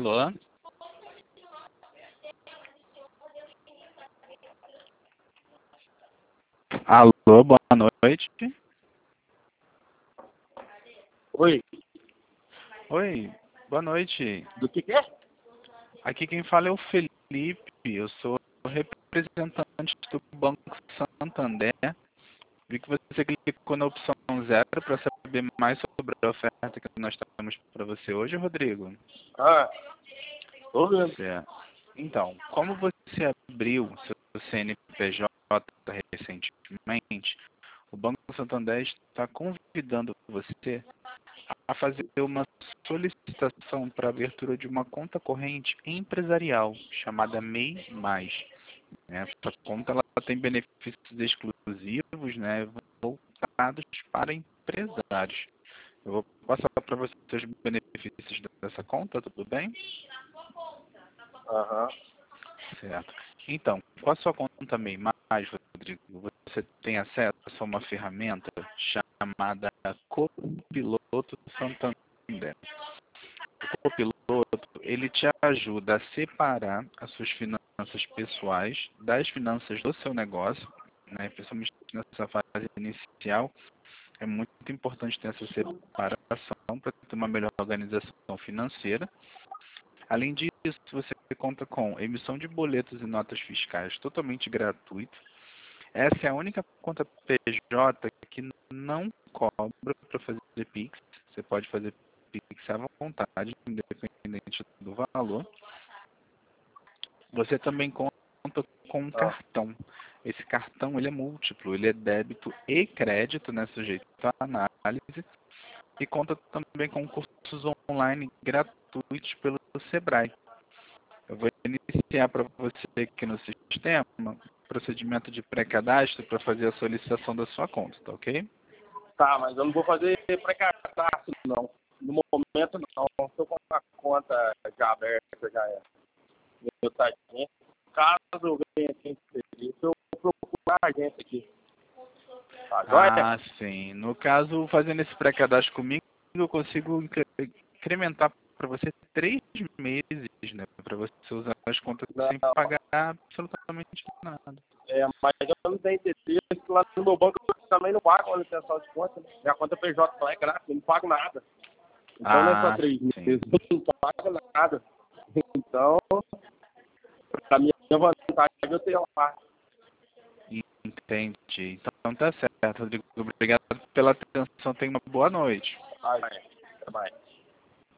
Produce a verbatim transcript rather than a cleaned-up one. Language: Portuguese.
Alô? Alô, boa noite. Oi, Oi, boa noite. do que que é? Aqui quem fala é o Felipe, eu sou representante do Banco Santander. Vi que você clicou na opção zero para saber mais sobre a oferta que nós temos para você hoje, Rodrigo. Ah, tô vendo. Certo. Então, como você abriu seu C N P J recentemente, o Banco Santander está convidando você a fazer uma solicitação para abertura de uma conta corrente empresarial chamada M E I Mais. Essa conta ela tem benefícios exclusivos, né, voltados para empresários. Eu vou passar para você os benefícios dessa conta, tudo bem? Aham. Certo. Então, com a sua conta M E I Mais, Rodrigo, você tem acesso a uma ferramenta chamada Copiloto Santander. O copiloto, ele te ajuda a separar as suas finanças pessoais das finanças do seu negócio, né? Principalmente nessa fase inicial, é muito importante ter essa separação para ter uma melhor organização financeira. Além disso, você conta com emissão de boletos e notas fiscais totalmente gratuito. Essa é a única conta P J que não cobra para fazer Pix. Você pode fazer Pix à vontade, independente do valor. Você também conta com um Ah, cartão. Esse cartão ele é múltiplo, ele é débito e crédito, né, sujeito à análise, e conta também com cursos online gratuitos pelo Sebrae. Eu vou iniciar para você aqui no sistema procedimento de pré-cadastro para fazer a solicitação da sua conta, tá ok? tá, mas eu não vou fazer pré-cadastro, não. No momento, não. Estou com a conta já aberta, já é. Meu site. Caso eu venha aqui em serviço, eu vou procurar a agência aqui. Tá, joia? Ah, sim. No caso, fazendo esse pré-cadastro comigo, eu consigo incre- incrementar para você três meses, né? Para você usar as contas Não, sem pagar absolutamente nada. é, mas eu não tenho interesse lá no meu banco, eu também não pago a licença de conta. Né? Minha conta P J lá é grátis, eu não pago nada. Então não é só Ah, três sim. meses, eu não pago nada. Então, pra minha vantagem, eu tenho lá. Entendi. Então tá certo, Rodrigo. Obrigado pela atenção. Tenha uma boa noite. Ai, vai.